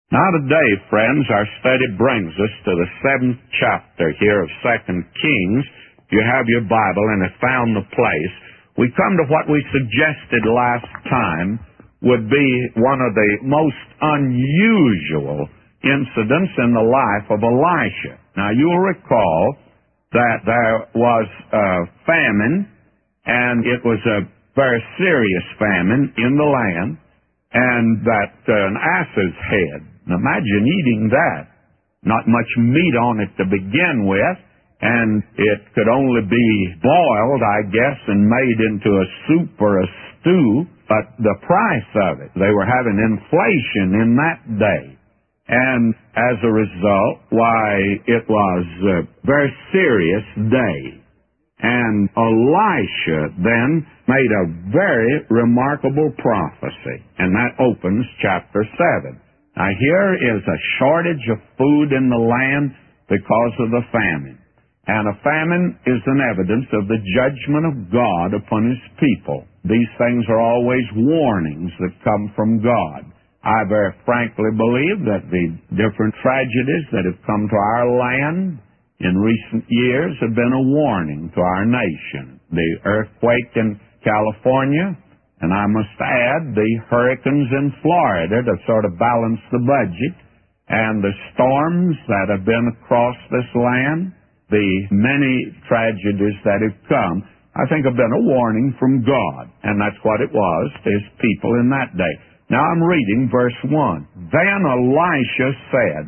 Now today, friends, our study brings us to the 7th chapter here of 2 Kings. If you have your Bible and have found the place, we come to what we suggested last time would be one of the most unusual incidents in the life of Elisha. Now you'll recall that there was a famine, and it was a very serious famine in the land, and that an ass's head. Now imagine eating that. Not much meat on it to begin with, and it could only be boiled, I guess, and made into a soup or a stew. But the price of it, they were having inflation in that day. And as a result, why, it was a very serious day. And Elisha then made a very remarkable prophecy, and that opens chapter 7. Now here is a shortage of food in the land because of the famine. And a famine is an evidence of the judgment of God upon His people. These things are always warnings that come from God. I very frankly believe that the different tragedies that have come to our land in recent years have been a warning to our nation. The earthquake in California, and I must add the hurricanes in Florida to sort of balance the budget, and the storms that have been across this land, the many tragedies that have come, I think have been a warning from God. And that's what it was to His people in that day. Now I'm reading verse 1. Then Elisha said,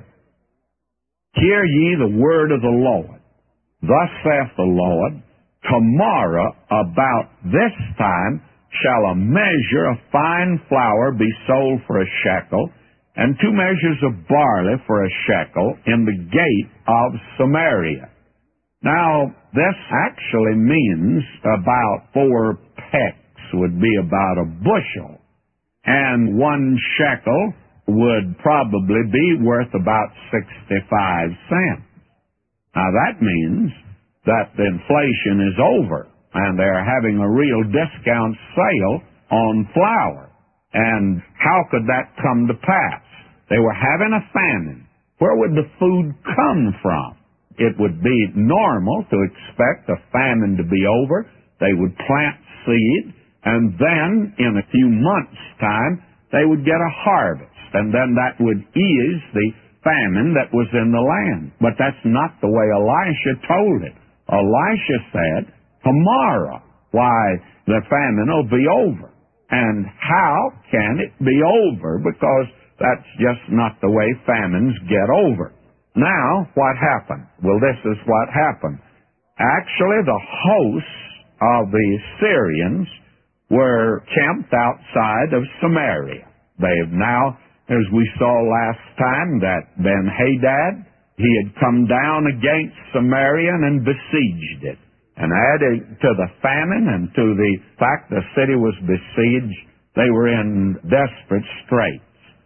Hear ye the word of the Lord. Thus saith the Lord, Tomorrow about this time shall a measure of fine flour be sold for a shekel, and 2 measures of barley for a shekel in the gate of Samaria. Now, this actually means about 4 pecks would be about a bushel, and 1 shekel would probably be worth about 65 cents. Now, that means that the inflation is over, and they're having a real discount sale on flour. And how could that come to pass? They were having a famine. Where would the food come from? It would be normal to expect a famine to be over. They would plant seed, and then in a few months' time, they would get a harvest, and then that would ease the famine that was in the land. But that's not the way Elisha told it. Elisha said, Tomorrow, why, the famine will be over. And how can it be over? Because that's just not the way famines get over. Now, what happened? Well, this is what happened. Actually, the hosts of the Syrians were camped outside of Samaria. They have now, as we saw last time, that Ben-Hadad, he had come down against Samaria and besieged it. And added to the famine and to the fact the city was besieged, they were in desperate straits.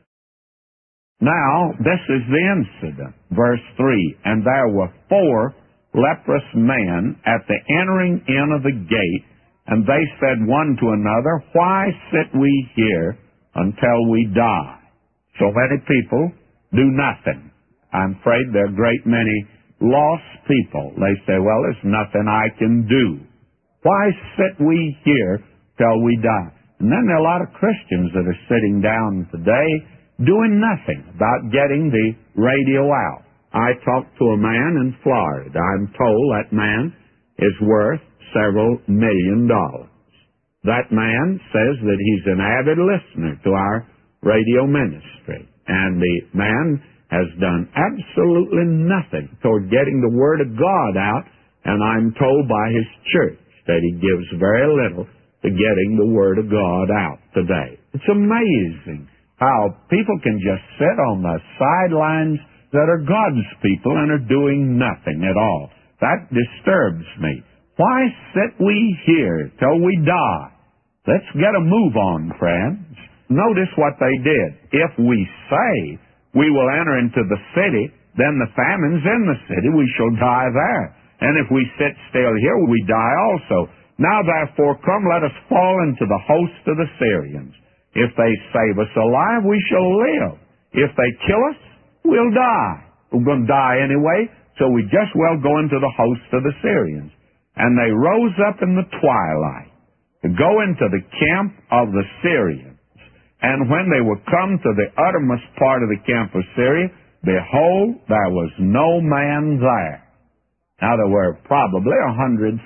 Now, this is the incident. Verse 3, And there were 4 leprous men at the entering in of the gate, and they said one to another, Why sit we here until we die? So many people do nothing. I'm afraid there are a great many lost people. They say, well, there's nothing I can do. Why sit we here till we die? And then there are a lot of Christians that are sitting down today doing nothing about getting the radio out. I talked to a man in Florida. I'm told that man is worth several $1 million. That man says that he's an avid listener to our radio ministry. And the man has done absolutely nothing toward getting the Word of God out, and I'm told by his church that he gives very little to getting the Word of God out today. It's amazing how people can just sit on the sidelines that are God's people and are doing nothing at all. That disturbs me. Why sit we here till we die? Let's get a move on, friends. Notice what they did. If we say we will enter into the city, then the famine's in the city, we shall die there. And if we sit still here, we die also. Now therefore come, let us fall into the host of the Syrians. If they save us alive, we shall live. If they kill us, we'll die. We're going to die anyway, so we just well go into the host of the Syrians. And they rose up in the twilight to go into the camp of the Syrians. And when they were come to the uttermost part of the camp of Syria, behold, there was no man there. Now, there were probably 100,000.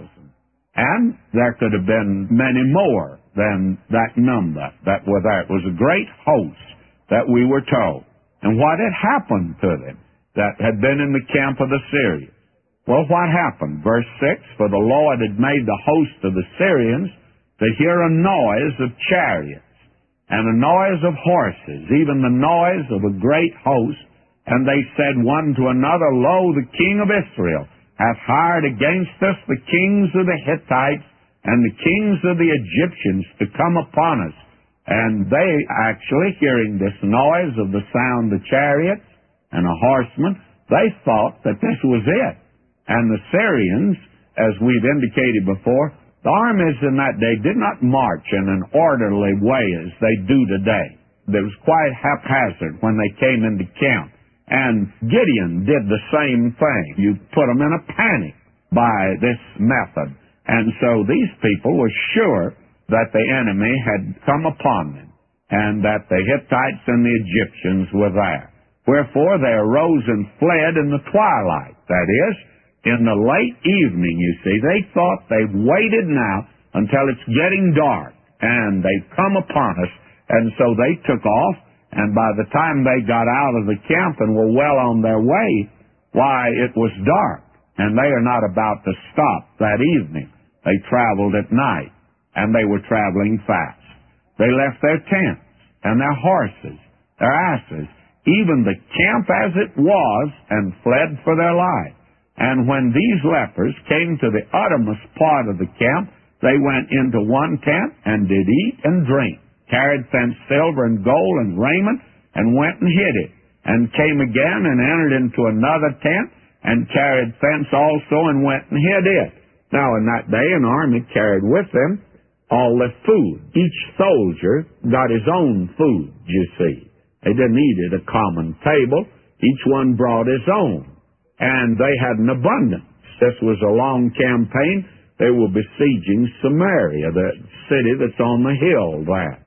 And there could have been many more than that number that were there. It was a great host that we were told. And what had happened to them that had been in the camp of the Syrians? Well, what happened? Verse 6, for the Lord had made the host of the Syrians to hear a noise of chariots and a noise of horses, even the noise of a great host. And they said one to another, Lo, the king of Israel hath hired against us the kings of the Hittites and the kings of the Egyptians to come upon us. And they actually, hearing this noise of the sound of chariots and a horseman, they thought that this was it. And the Syrians, as we've indicated before, the armies in that day did not march in an orderly way as they do today. It was quite haphazard when they came into camp. And Gideon did the same thing. You put them in a panic by this method. And so these people were sure that the enemy had come upon them and that the Hittites and the Egyptians were there. Wherefore they arose and fled in the twilight, that is, in the late evening, you see. They thought they've waited now until it's getting dark, and they've come upon us. And so they took off, and by the time they got out of the camp and were well on their way, why, it was dark. And they are not about to stop that evening. They traveled at night, and they were traveling fast. They left their tents and their horses, their asses, even the camp as it was, and fled for their life. And when these lepers came to the uttermost part of the camp, they went into one tent and did eat and drink, carried thence silver and gold and raiment, and went and hid it, and came again and entered into another tent, and carried thence also and went and hid it. Now in that day an army carried with them all their food. Each soldier got his own food, you see. They didn't eat at a common table. Each one brought his own. And they had an abundance. This was a long campaign. They were besieging Samaria, the city that's on the hill there.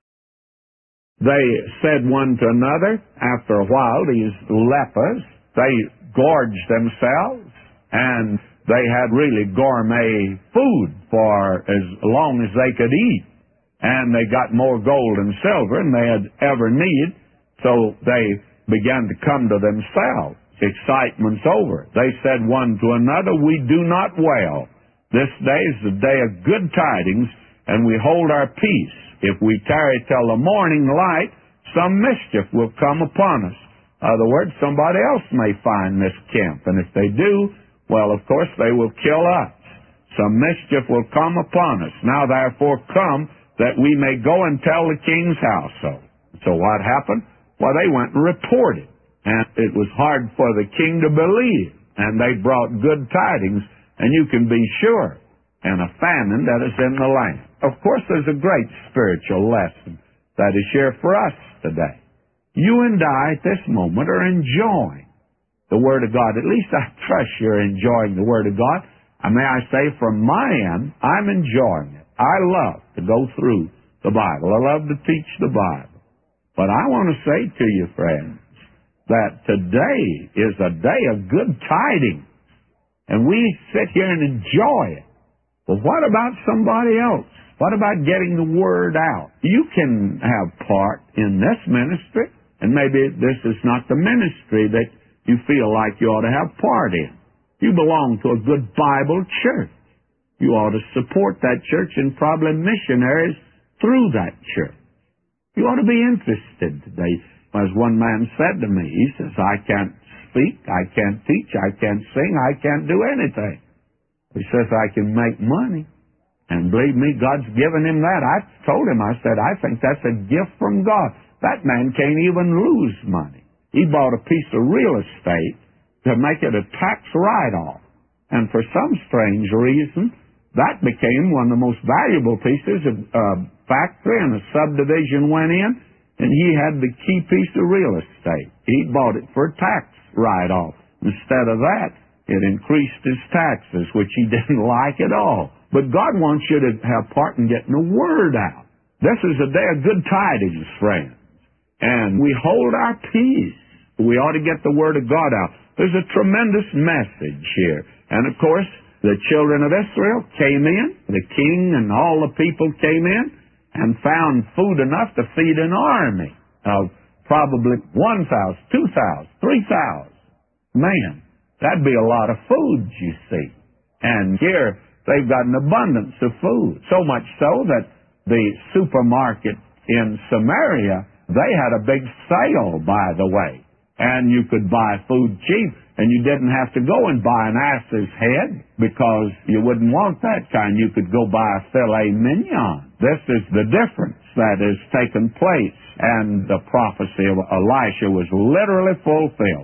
They said one to another, after a while, these lepers, they gorged themselves, and they had really gourmet food for as long as they could eat. And they got more gold and silver than they had ever needed, so they began to come to themselves. Excitement's over. They said one to another, we do not wail. This day is the day of good tidings, and we hold our peace. If we tarry till the morning light, some mischief will come upon us. In other words, somebody else may find this camp, and if they do, well, of course, they will kill us. Some mischief will come upon us. Now, therefore, come, that we may go and tell the king's household. So what happened? Well, they went and reported. And it was hard for the king to believe. And they brought good tidings, and you can be sure, and a famine that is in the land. Of course, there's a great spiritual lesson that is here for us today. You and I, at this moment, are enjoying the Word of God. At least I trust you're enjoying the Word of God. And may I say, from my end, I'm enjoying it. I love to go through the Bible. I love to teach the Bible. But I want to say to you, friends, that today is a day of good tidings, and we sit here and enjoy it. But what about somebody else? What about getting the word out? You can have part in this ministry, and maybe this is not the ministry that you feel like you ought to have part in. You belong to a good Bible church. You ought to support that church and probably missionaries through that church. You ought to be interested today. As one man said to me, he says, I can't speak, I can't teach, I can't sing, I can't do anything. He says, I can make money. And believe me, God's given him that. I told him, I said, I think that's a gift from God. That man can't even lose money. He bought a piece of real estate to make it a tax write-off. And for some strange reason, that became one of the most valuable pieces of factory, and a subdivision went in. and he had the key piece of real estate. He bought it for a tax write-off. Instead of that, it increased his taxes, which he didn't like at all. But God wants you to have part in getting the word out. This is a day of good tidings, friends. And we hold our peace. We ought to get the word of God out. There's a tremendous message here. And of course, the children of Israel came in, the king and all the people came in, and found food enough to feed an army of probably 1,000, 2,000, 3,000. Man, that'd be a lot of food, you see. And here, they've got an abundance of food. So much so that the supermarket in Samaria, they had a big sale, by the way. And you could buy food cheap, and you didn't have to go and buy an ass's head, because you wouldn't want that kind. You could go buy a filet mignon. This is the difference that has taken place, and the prophecy of Elisha was literally fulfilled.